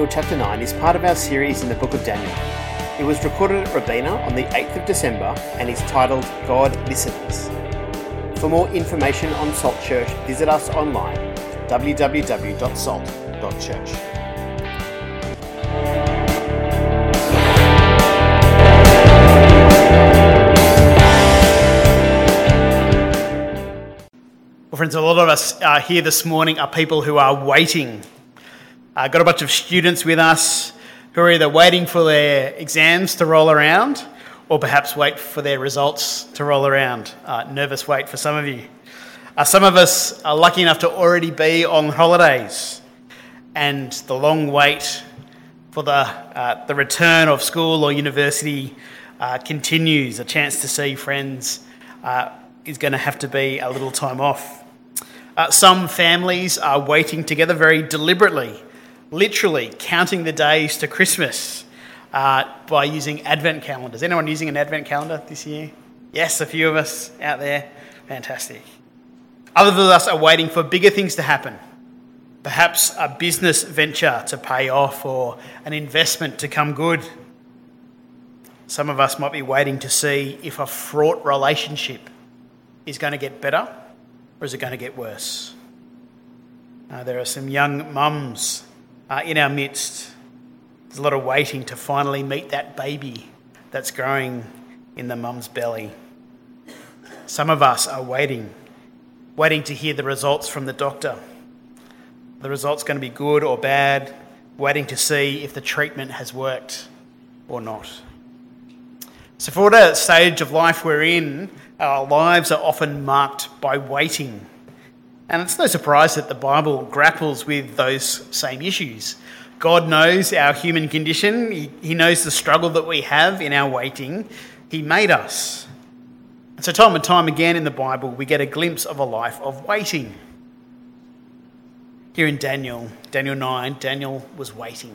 chapter 9 is part of our series in the book of Daniel. It was recorded at Robina on the 8th of December and is titled God Listens. For more information on Salt Church, visit us online at www.salt.church. Well, friends, a lot of us here this morning are people who are waiting. Got a bunch of students with us who are either waiting for their exams to roll around or perhaps wait for their results to roll around. Nervous wait for some of you. Some of us are lucky enough to already be on holidays, and the long wait for the return of school or university continues. A chance to see friends is going to have to be a little time off. Some families are waiting together very deliberately, literally counting the days to Christmas by using advent calendars. Anyone using an advent calendar this year? Yes, a few of us out there. Fantastic. Others of us are waiting for bigger things to happen. Perhaps a business venture to pay off or an investment to come good. Some of us might be waiting to see if a fraught relationship is going to get better or is it going to get worse. There are some young mums in our midst. There's a lot of waiting to finally meet that baby that's growing in the mum's belly. Some of us are waiting to hear the results from the doctor. The result's going to be good or bad, waiting to see if the treatment has worked or not. So for whatever stage of life we're in, our lives are often marked by waiting. And it's no surprise that the Bible grapples with those same issues. God knows our human condition. He knows the struggle that we have in our waiting. He made us. And so time and time again in the Bible, we get a glimpse of a life of waiting. Here in Daniel 9, Daniel was waiting.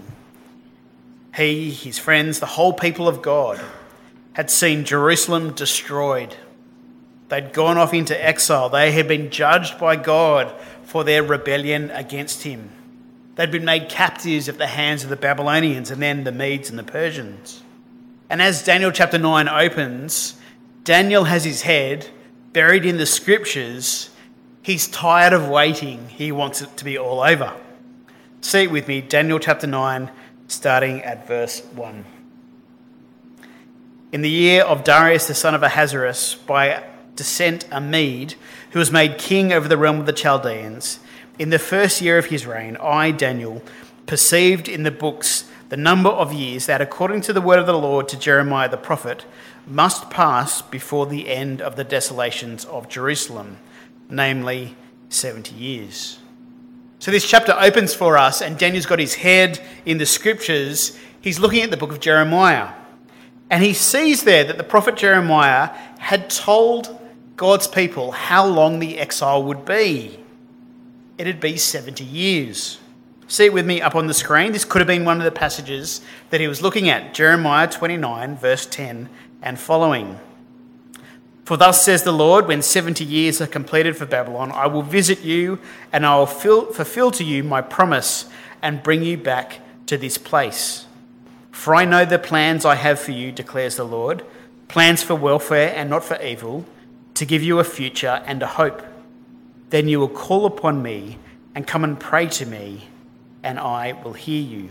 He, his friends, the whole people of God had seen Jerusalem destroyed. They'd gone off into exile. They had been judged by God for their rebellion against him. They'd been made captives at the hands of the Babylonians and then the Medes and the Persians. And as Daniel chapter 9 opens, Daniel has his head buried in the scriptures. He's tired of waiting. He wants it to be all over. See it with me, Daniel chapter 9, starting at verse 1. In the year of Darius the son of Ahasuerus, by descent a Mede, who was made king over the realm of the Chaldeans, in the first year of his reign, I, Daniel, perceived in the books the number of years that, according to the word of the Lord to Jeremiah the prophet, must pass before the end of the desolations of Jerusalem, namely 70 years. So this chapter opens for us, and Daniel's got his head in the scriptures. He's looking at the book of Jeremiah, and he sees there that the prophet Jeremiah had told God's people how long the exile would be. It'd be 70 years. See it with me up on the screen. This could have been one of the passages that he was looking at. Jeremiah 29, verse 10 and following. For thus says the Lord, when 70 years are completed for Babylon, I will visit you and I will fulfill to you my promise and bring you back to this place. For I know the plans I have for you, declares the Lord, plans for welfare and not for evil, to give you a future and a hope. Then you will call upon me and come and pray to me, and I will hear you.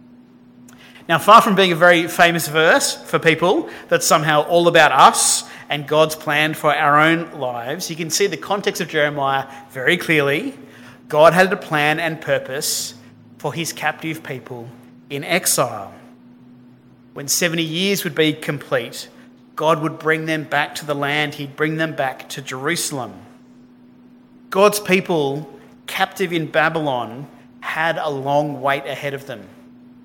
Now, far from being a very famous verse for people that's somehow all about us and God's plan for our own lives, you can see the context of Jeremiah very clearly. God had a plan and purpose for his captive people in exile. When 70 years would be complete, God would bring them back to the land. He'd bring them back to Jerusalem. God's people, captive in Babylon, had a long wait ahead of them.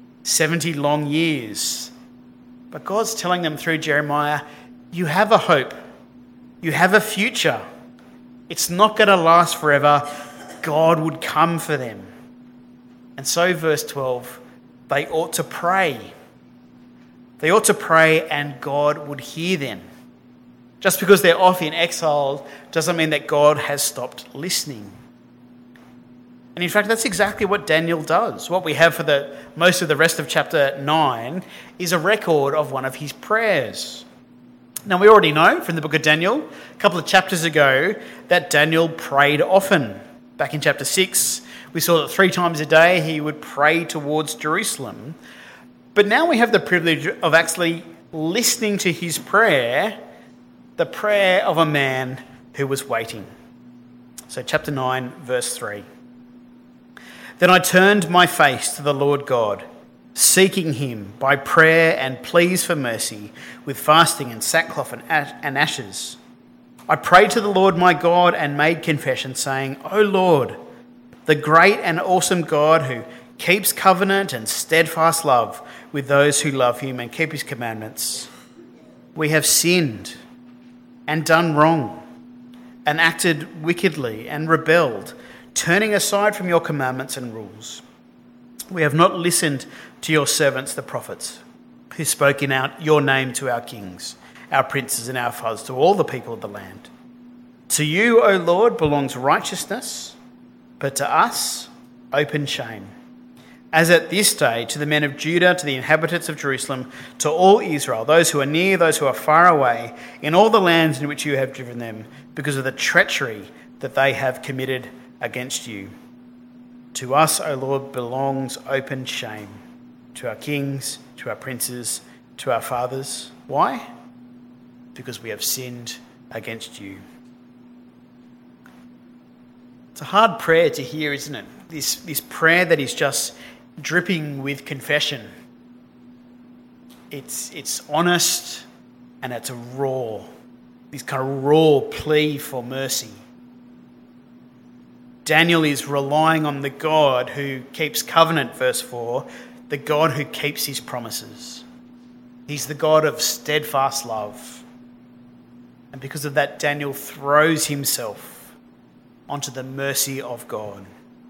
70 long years. But God's telling them through Jeremiah, you have a hope. You have a future. It's not going to last forever. God would come for them. And so, verse 12, they ought to pray. They ought to pray and God would hear them. Just because they're off in exile doesn't mean that God has stopped listening. And in fact, that's exactly what Daniel does. What we have for most of the rest of chapter 9 is a record of one of his prayers. Now, we already know from the book of Daniel, a couple of chapters ago, that Daniel prayed often. Back in chapter 6, we saw that 3 times a day he would pray towards Jerusalem. But now we have the privilege of actually listening to his prayer, the prayer of a man who was waiting. So chapter 9, verse 3. Then I turned my face to the Lord God, seeking him by prayer and pleas for mercy, with fasting and sackcloth and ashes. I prayed to the Lord my God and made confession, saying, O Lord, the great and awesome God who keeps covenant and steadfast love with those who love him and keep his commandments, we have sinned and done wrong and acted wickedly and rebelled, turning aside from your commandments and rules. We have not listened to your servants, the prophets, who spoke in your name to our kings, our princes and our fathers, to all the people of the land. To you, O Lord, belongs righteousness, but to us, open shame. As at this day, to the men of Judah, to the inhabitants of Jerusalem, to all Israel, those who are near, those who are far away, in all the lands in which you have driven them, because of the treachery that they have committed against you. To us, O Lord, belongs open shame, to our kings, to our princes, to our fathers. Why? Because we have sinned against you. It's a hard prayer to hear, isn't it? This prayer that is just dripping with confession. It's honest and it's raw. This kind of raw plea for mercy. Daniel is relying on the God who keeps covenant, verse 4, the God who keeps his promises. He's the God of steadfast love. And because of that, Daniel throws himself onto the mercy of God.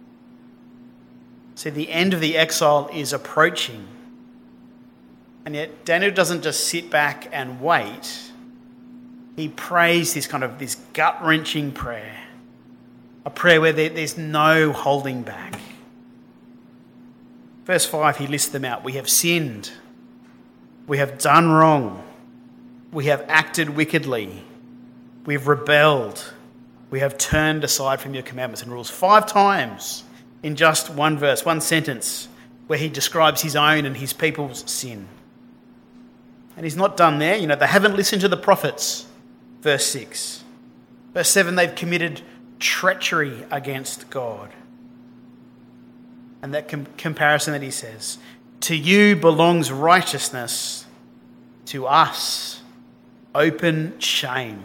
See, the end of the exile is approaching. And yet Daniel doesn't just sit back and wait. He prays this gut-wrenching prayer. A prayer where there's no holding back. Verse 5, he lists them out. We have sinned. We have done wrong. We have acted wickedly. We've rebelled. We have turned aside from your commandments and rules. 5 times in just one verse, one sentence, where he describes his own and his people's sin. And he's not done there. They haven't listened to the prophets. Verse 6. Verse 7, they've committed treachery against God. And that comparison that he says, to you belongs righteousness, to us open shame.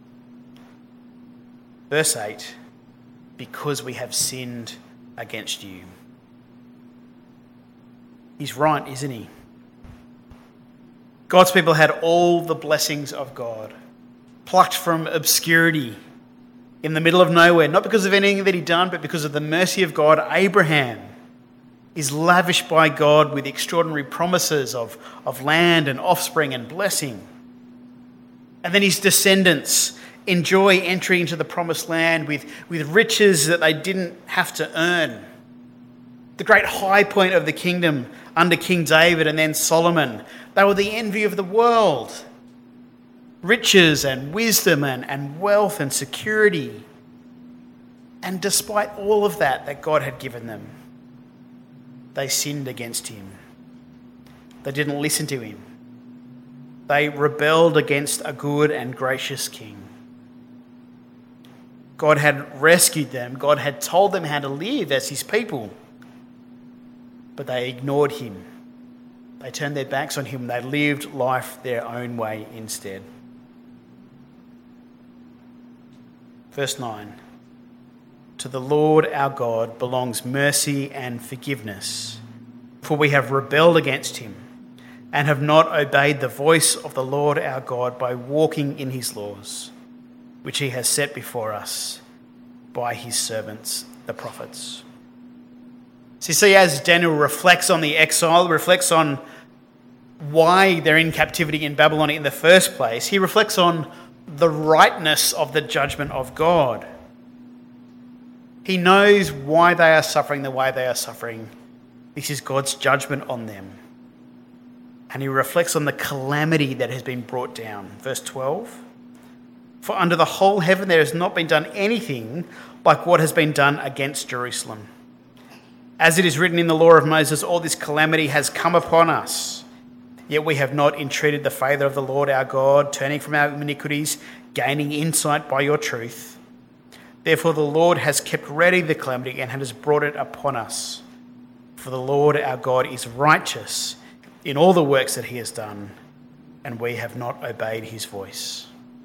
Verse 8, because we have sinned against you. He's right, isn't he? God's people had all the blessings of God, plucked from obscurity, in the middle of nowhere, not because of anything that he'd done, but because of the mercy of God. Abraham is lavished by God with extraordinary promises of land and offspring and blessing. And then his descendants enjoy entry into the promised land with riches that they didn't have to earn. The great high point of the kingdom under King David and then Solomon, they were the envy of the world. Riches and wisdom and wealth and security. And despite all of that God had given them, they sinned against him. They didn't listen to him. They rebelled against a good and gracious king. God had rescued them. God had told them how to live as his people. But they ignored him. They turned their backs on him. They lived life their own way instead. Verse 9, to the Lord our God belongs mercy and forgiveness, for we have rebelled against him and have not obeyed the voice of the Lord our God by walking in his laws, which he has set before us by his servants, the prophets. So you see, as Daniel reflects on the exile, reflects on why they're in captivity in Babylon in the first place, he reflects on the rightness of the judgment of God. He knows why they are suffering the way they are suffering. This is God's judgment on them. And he reflects on the calamity that has been brought down. Verse 12. For under the whole heaven there has not been done anything like what has been done against Jerusalem. As it is written in the law of Moses, all this calamity has come upon us. Yet we have not entreated the favour of the Lord our God, turning from our iniquities, gaining insight by your truth. Therefore the Lord has kept ready the calamity and has brought it upon us. For the Lord our God is righteous in all the works that he has done, and we have not obeyed his voice.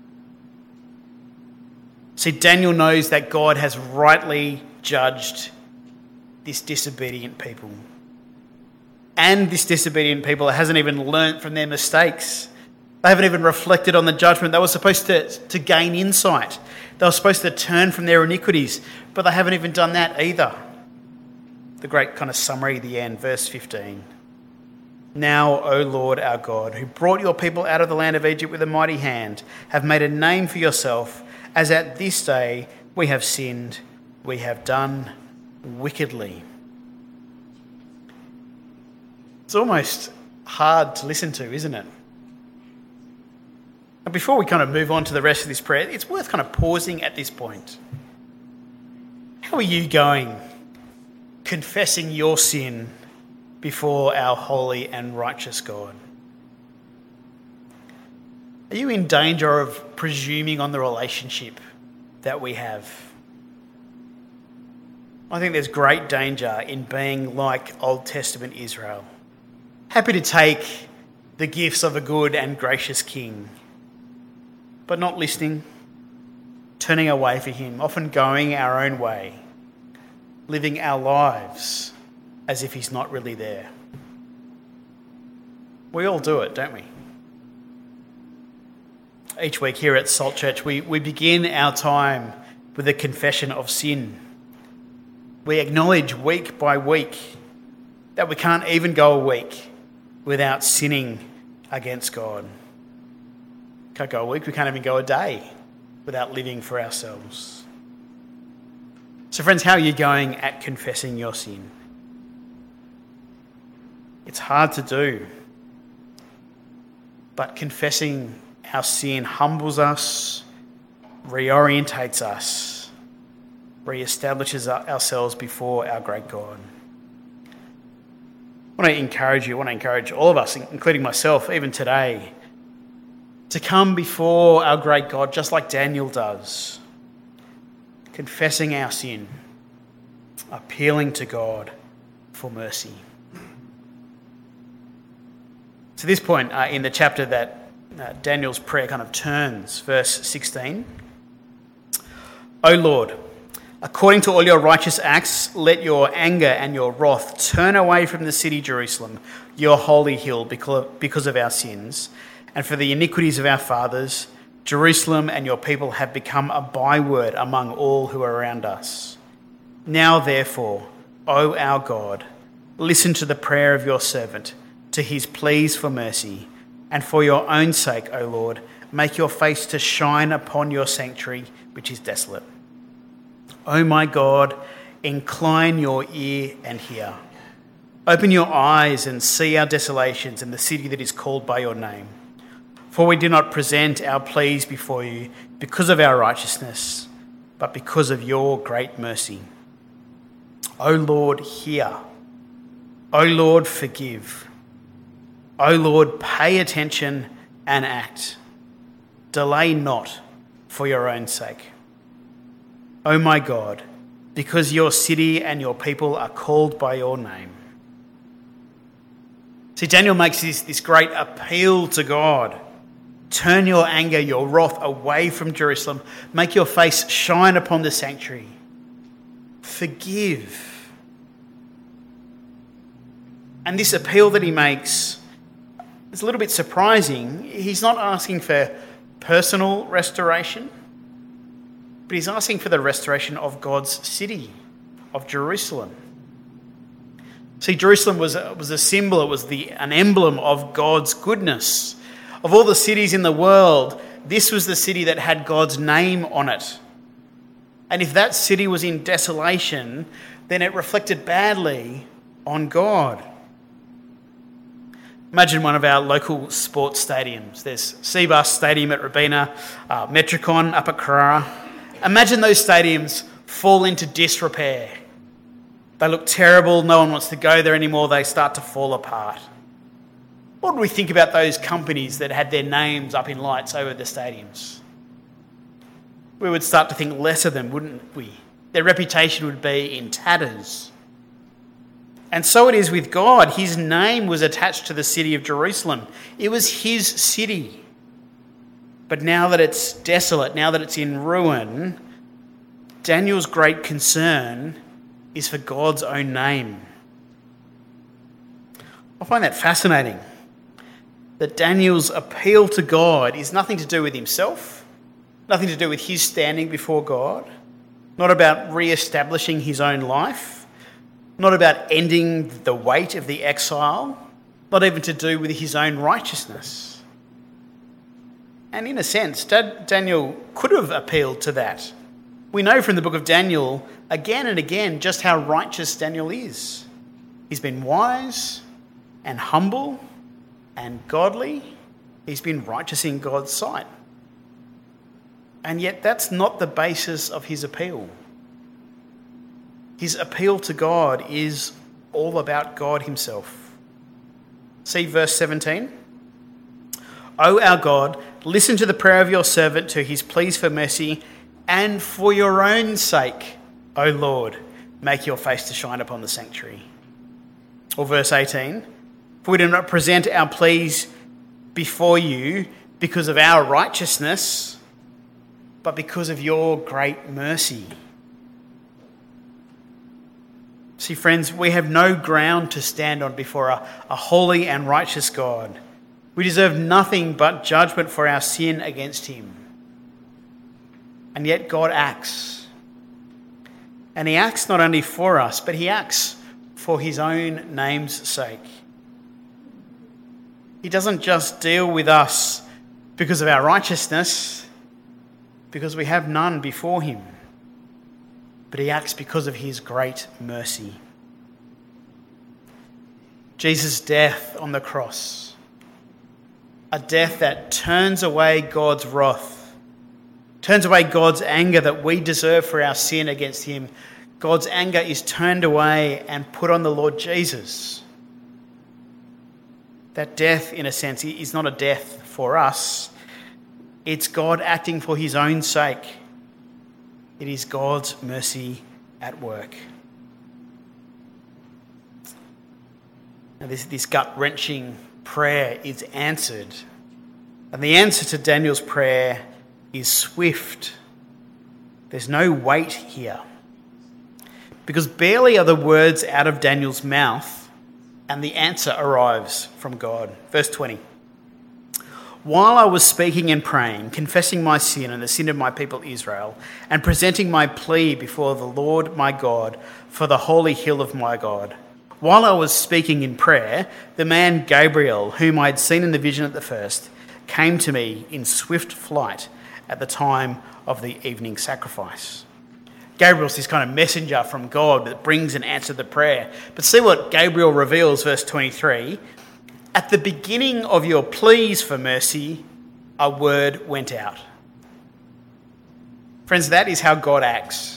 See, Daniel knows that God has rightly judged this disobedient people. And this disobedient people hasn't even learnt from their mistakes. They haven't even reflected on the judgment. They were supposed to gain insight. They were supposed to turn from their iniquities, but they haven't even done that either. The great kind of summary at the end, verse 15. Now, O Lord our God, who brought your people out of the land of Egypt with a mighty hand, have made a name for yourself, as at this day we have sinned, we have done wickedly. It's almost hard to listen to, isn't it? And before we kind of move on to the rest of this prayer, it's worth kind of pausing at this point. How are you going confessing your sin before our holy and righteous God? Are you in danger of presuming on the relationship that we have? I think there's great danger in being like Old Testament Israel, happy to take the gifts of a good and gracious king, but not listening, turning away from him, often going our own way, living our lives as if he's not really there. We all do it, don't we? Each week here at Salt Church, we begin our time with a confession of sin. We acknowledge week by week that we can't even go a week without sinning against God. Can't go a week, we can't even go a day without living for ourselves. So friends, how are you going at confessing your sin? It's hard to do, but confessing our sin humbles us, reorientates us, reestablishes ourselves before our great God. I want to encourage all of us, including myself, even today, to come before our great God just like Daniel does, confessing our sin, appealing to God for mercy. To this point in the chapter that Daniel's prayer kind of turns, verse 16. O Lord, according to all your righteous acts, let your anger and your wrath turn away from the city Jerusalem, your holy hill, because of our sins, and for the iniquities of our fathers. Jerusalem and your people have become a byword among all who are around us. Now, therefore, O our God, listen to the prayer of your servant, to his pleas for mercy, and for your own sake, O Lord, make your face to shine upon your sanctuary, which is desolate. O my God, incline your ear and hear. Open your eyes and see our desolations and the city that is called by your name. For we do not present our pleas before you because of our righteousness, but because of your great mercy. O Lord, hear. O Lord, forgive. O Lord, pay attention and act. Delay not for your own sake. O my God, because your city and your people are called by your name. See, Daniel makes this great appeal to God. Turn your anger, your wrath away from Jerusalem. Make your face shine upon the sanctuary. Forgive. And this appeal that he makes is a little bit surprising. He's not asking for personal restoration, but he's asking for the restoration of God's city, of Jerusalem. See, Jerusalem was a symbol, it was an emblem of God's goodness. Of all the cities in the world, this was the city that had God's name on it. And if that city was in desolation, then it reflected badly on God. Imagine one of our local sports stadiums. There's Cbus Stadium at Robina, Metricon up at Carrara. Imagine those stadiums fall into disrepair. They look terrible, no one wants to go there anymore, they start to fall apart. What would we think about those companies that had their names up in lights over the stadiums? We would start to think less of them, wouldn't we? Their reputation would be in tatters. And so it is with God. His name was attached to the city of Jerusalem. It was his city. But now that it's desolate, now that it's in ruin, Daniel's great concern is for God's own name. I find that fascinating, that Daniel's appeal to God is nothing to do with himself, nothing to do with his standing before God, not about re-establishing his own life, not about ending the weight of the exile, not even to do with his own righteousness. And in a sense, Daniel could have appealed to that. We know from the book of Daniel again and again just how righteous Daniel is. He's been wise and humble and godly. He's been righteous in God's sight. And yet that's not the basis of his appeal. His appeal to God is all about God himself. See verse 17. O our God, listen to the prayer of your servant, to his pleas for mercy, and for your own sake, O Lord, make your face to shine upon the sanctuary. Or verse 18. For we do not present our pleas before you because of our righteousness, but because of your great mercy. See, friends, we have no ground to stand on before a holy and righteous God. We deserve nothing but judgment for our sin against him. And yet God acts. And he acts not only for us, but he acts for his own name's sake. He doesn't just deal with us because of our righteousness, because we have none before him. But he acts because of his great mercy. Jesus' death on the cross, a death that turns away God's wrath, turns away God's anger that we deserve for our sin against him. God's anger is turned away and put on the Lord Jesus. That death, in a sense, is not a death for us. It's God acting for his own sake. It is God's mercy at work. Now, this gut-wrenching prayer is answered. And the answer to Daniel's prayer is swift. There's no wait here. Because barely are the words out of Daniel's mouth, and the answer arrives from God. Verse 20. While I was speaking and praying, confessing my sin and the sin of my people Israel, and presenting my plea before the Lord my God for the holy hill of my God, while I was speaking in prayer, the man Gabriel, whom I had seen in the vision at the first, came to me in swift flight at the time of the evening sacrifice. Gabriel's this kind of messenger from God that brings an answer to the prayer. But see what Gabriel reveals, verse 23. At the beginning of your pleas for mercy, a word went out. Friends, that is how God acts.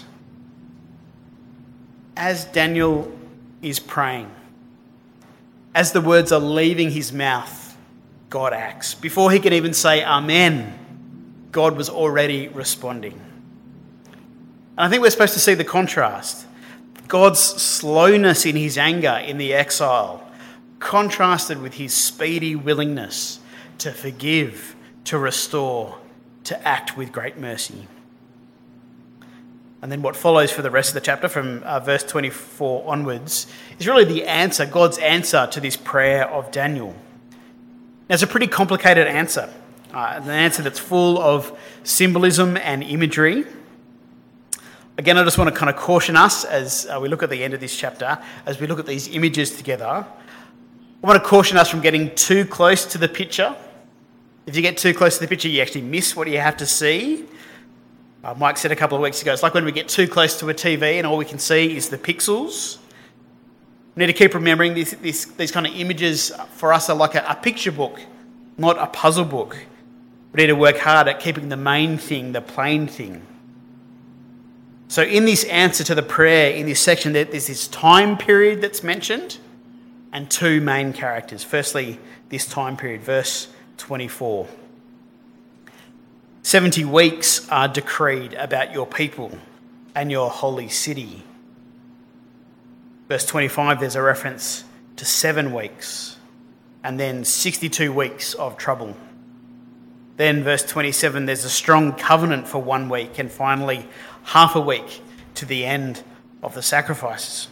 As Daniel is praying, as the words are leaving his mouth, God acts. Before he can even say amen, God was already responding. And I think we're supposed to see the contrast. God's slowness in his anger in the exile, contrasted with his speedy willingness to forgive, to restore, to act with great mercy. And then what follows for the rest of the chapter from verse 24 onwards is really the answer, God's answer to this prayer of Daniel. Now, it's a pretty complicated answer, an answer that's full of symbolism and imagery. Again, I just want to kind of caution us as we look at the end of this chapter, as we look at these images together. I want to caution us from getting too close to the picture. If you get too close to the picture, you actually miss what you have to see. Mike said a couple of weeks ago, it's like when we get too close to a TV and all we can see is the pixels. We need to keep remembering these kind of images for us are like a picture book, not a puzzle book. We need to work hard at keeping the main thing, the plain thing. So in this answer to the prayer, in this section, there's this time period that's mentioned and two main characters. Firstly, this time period, verse 24. 70 weeks are decreed about your people and your holy city. Verse 25, there's a reference to 7 weeks and then 62 weeks of trouble. Then verse 27, there's a strong covenant for 1 week and finally half a week to the end of the sacrifices.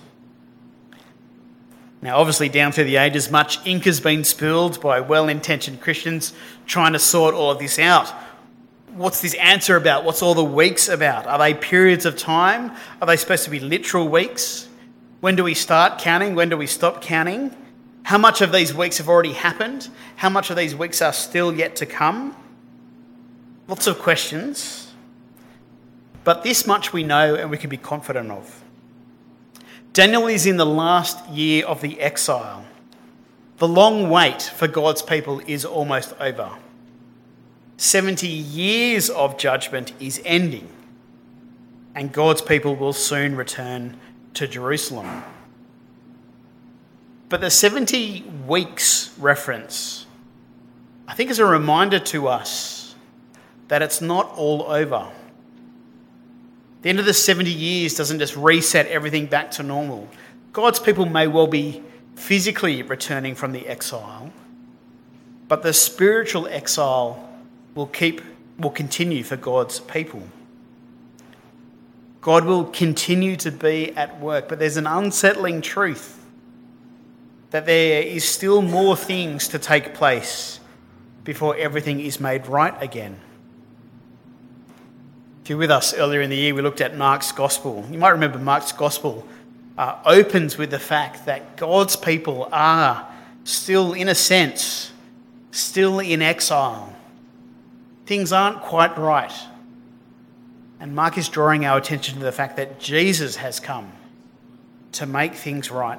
Now, obviously, down through the ages, much ink has been spilled by well-intentioned Christians trying to sort all of this out. What's this answer about? What's all the weeks about? Are they periods of time? Are they supposed to be literal weeks? When do we start counting? When do we stop counting? How much of these weeks have already happened? How much of these weeks are still yet to come? Lots of questions. But this much we know and we can be confident of. Daniel is in the last year of the exile. The long wait for God's people is almost over. 70 years of judgment is ending, and God's people will soon return to Jerusalem. But the 70 weeks reference, I think, is a reminder to us that it's not all over. The end of the 70 years doesn't just reset everything back to normal. God's people may well be physically returning from the exile, but the spiritual exile will continue for God's people. God will continue to be at work, but there's an unsettling truth that there is still more things to take place before everything is made right again. If you're with us earlier in the year, we looked at Mark's Gospel. You might remember Mark's Gospel opens with the fact that God's people are still, in a sense, still in exile. Things aren't quite right. And Mark is drawing our attention to the fact that Jesus has come to make things right.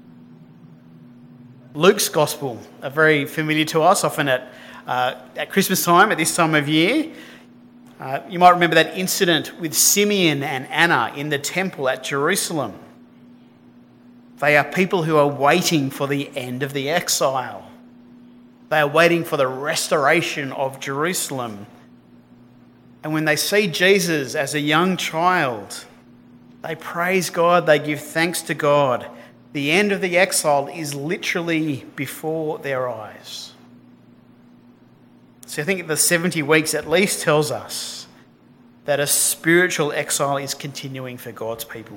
Luke's Gospel are very familiar to us, often at Christmas time, at this time of year. You might remember that incident with Simeon and Anna in the temple at Jerusalem. They are people who are waiting for the end of the exile. They are waiting for the restoration of Jerusalem. And when they see Jesus as a young child, they praise God, they give thanks to God. The end of the exile is literally before their eyes. So I think the 70 weeks at least tells us that a spiritual exile is continuing for God's people.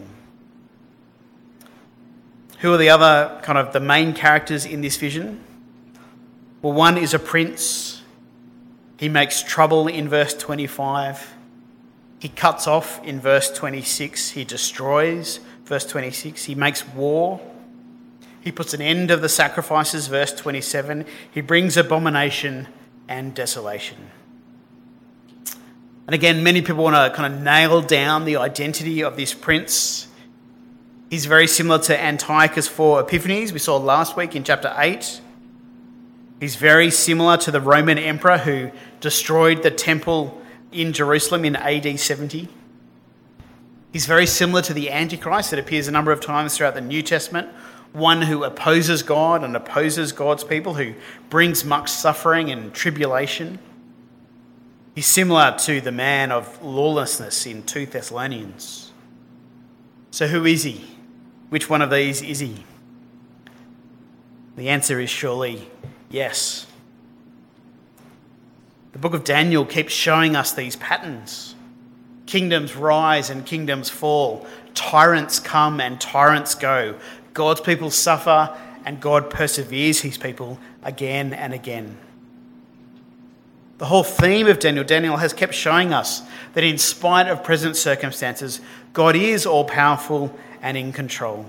Who are the other kind of the main characters in this vision? Well, one is a prince. He makes trouble in verse 25. He cuts off in verse 26. He destroys, verse 26. He makes war. He puts an end of the sacrifices, verse 27. He brings abomination and desolation. And again, many people want to kind of nail down the identity of this prince. He's very similar to Antiochus IV Epiphanes we saw last week in chapter 8. He's very similar to the Roman emperor who destroyed the temple in Jerusalem in AD 70. He's very similar to the Antichrist that appears a number of times throughout the New Testament, one who opposes God and opposes God's people, who brings much suffering and tribulation. He's similar to the man of lawlessness in 2 Thessalonians. So who is he? Which one of these is he? The answer is surely yes. The book of Daniel keeps showing us these patterns. Kingdoms rise and kingdoms fall. Tyrants come and tyrants go. God's people suffer and God perseveres his people again and again. The whole theme of Daniel has kept showing us that in spite of present circumstances, God is all-powerful and in control.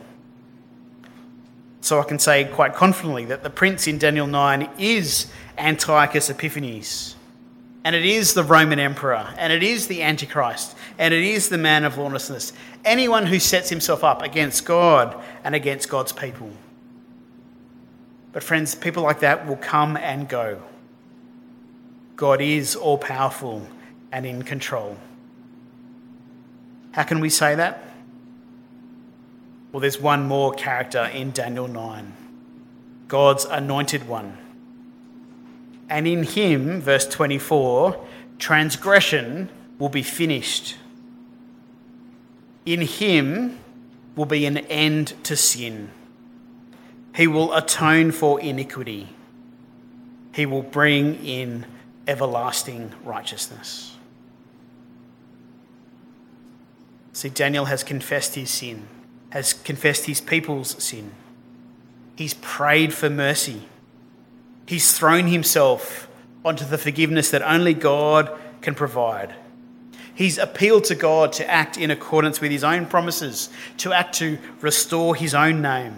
So I can say quite confidently that the prince in Daniel 9 is Antiochus Epiphanes. And it is the Roman emperor, and it is the Antichrist, and it is the man of lawlessness. Anyone who sets himself up against God and against God's people. But friends, people like that will come and go. God is all-powerful and in control. How can we say that? Well, there's one more character in Daniel 9, God's anointed one. And in him, verse 24, transgression will be finished. In him will be an end to sin. He will atone for iniquity. He will bring in everlasting righteousness. See, Daniel has confessed his sin, has confessed his people's sin. He's prayed for mercy. He's thrown himself onto the forgiveness that only God can provide. He's appealed to God to act in accordance with his own promises, to act to restore his own name.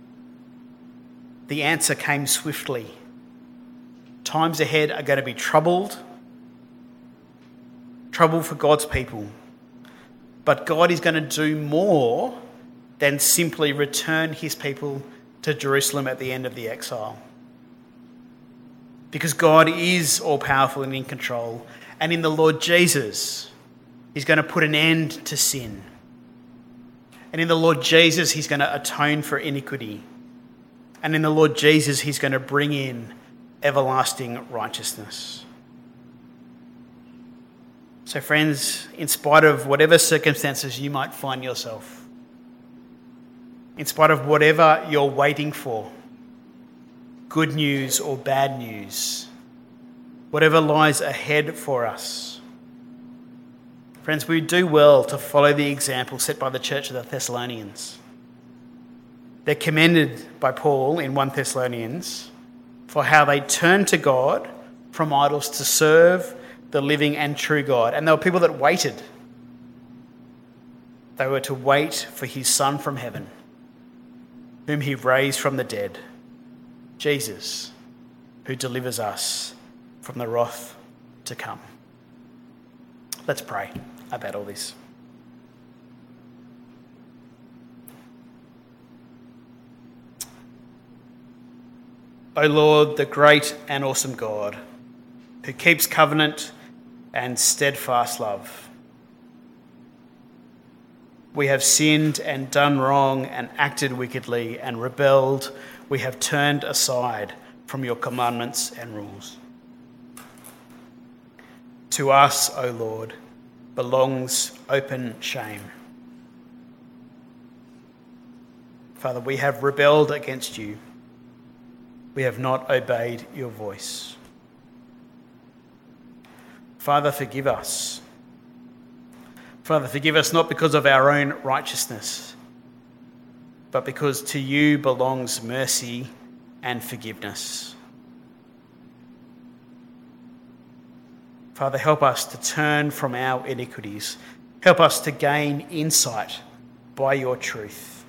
The answer came swiftly. Times ahead are going to be trouble for God's people. But God is going to do more than simply return his people to Jerusalem at the end of the exile. Because God is all-powerful and in control. And in the Lord Jesus, he's going to put an end to sin. And in the Lord Jesus, he's going to atone for iniquity. And in the Lord Jesus, he's going to bring in everlasting righteousness. So friends, in spite of whatever circumstances you might find yourself, in spite of whatever you're waiting for, good news or bad news, whatever lies ahead for us, friends, we do well to follow the example set by the church of the Thessalonians. They're commended by Paul in 1 Thessalonians for how they turned to God from idols to serve the living and true God. And they were people that waited. They were to wait for his Son from heaven, whom he raised from the dead, Jesus, who delivers us from the wrath to come. Let's pray about all this. O Lord, the great and awesome God, who keeps covenant and steadfast love, we have sinned and done wrong and acted wickedly and rebelled. We have turned aside from your commandments and rules. To us, O Lord, belongs open shame. Father, we have rebelled against you. We have not obeyed your voice. Father, forgive us. Father, forgive us not because of our own righteousness, but because to you belongs mercy and forgiveness. Father, help us to turn from our iniquities. Help us to gain insight by your truth.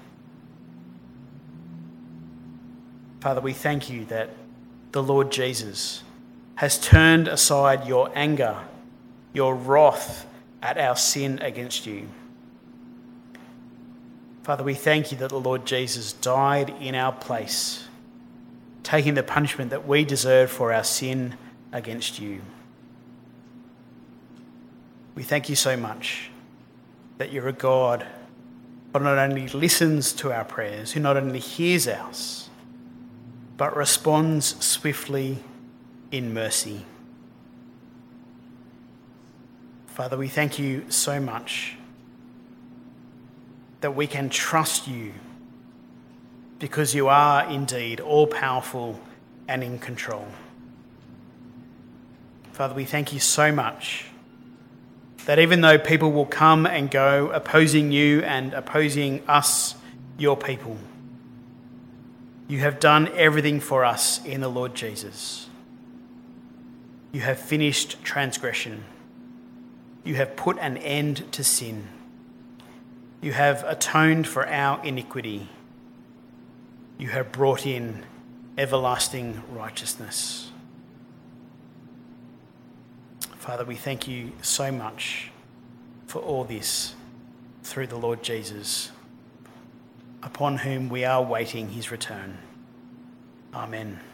Father, we thank you that the Lord Jesus has turned aside your anger, your wrath at our sin against you. Father, we thank you that the Lord Jesus died in our place, taking the punishment that we deserve for our sin against you. We thank you so much that you're a God who not only listens to our prayers, who not only hears ours, but responds swiftly in mercy. Father, we thank you so much that we can trust you because you are indeed all-powerful and in control. Father, we thank you so much that even though people will come and go opposing you and opposing us, your people, you have done everything for us in the Lord Jesus. You have finished transgression. You have put an end to sin. You have atoned for our iniquity. You have brought in everlasting righteousness. Father, we thank you so much for all this through the Lord Jesus, upon whom we are waiting his return. Amen.